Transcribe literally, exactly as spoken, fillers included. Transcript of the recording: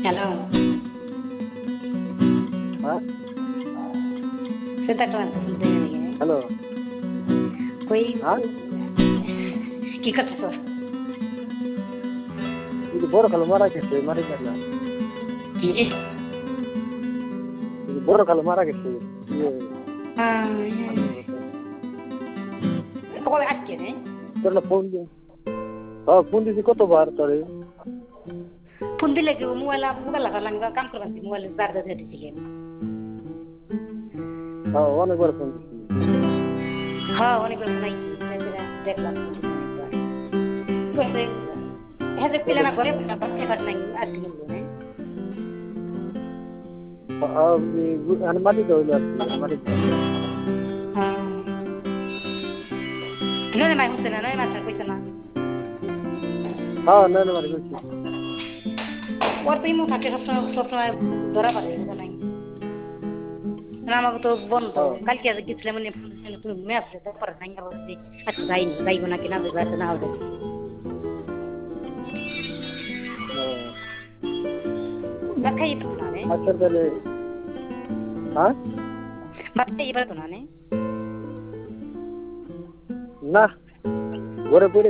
Hello, हाँ সেটা class শুনতে গিয়ে हेलो কই हाँ কি করতেছো? ಇದು ಬೋರೋ ಕಾಲು ಮಾರಾಕಿತ್ತು ಮಾರಿದ್ದಲ್ಲ কি? ಇದು ಬೋರೋ ಕಾಲು ಮಾರಾಕಿತ್ತು ಇದು কবে আজকে রে? তোর ফোন দি হ্যাঁ ফোন দিছি কতবার তোরে ফোন দিলে কি মোবাইল মোবাইল লাগা লাগবে কাম করবা মোবাইল চার্জ দিয়ে দিছি কেন? হ্যাঁ অনেকবার ফোন দিছি হ্যাঁ অনেকবার ফোনাইছি দেখলাম বলছে হ্যাঁ যে পিলানা করে এবার নাই আর কি বলবো না আর মাটি তো হইলো আর কি মাটি হ্যাঁ নয় মাই হচ্ছে না নয় মাস কইছে না হ্যাঁ না না মারি কইছি ওর তো ইমো থাকে সবসময় সবসময় ধরা পারে বুঝা নাই না আমাকে তো বন্ধ কালকে আজ গেছিলাম মানে তুমি ঘুমে আসলে তারপরে নাই বলছি আচ্ছা যাইনি যাইবো নাকি না যাইবো না হবে ভাত খাই পারতো না রে আচ্ছা তাহলে হ্যাঁ ভাত খাই পারতো না নে না ঘরে পড়ে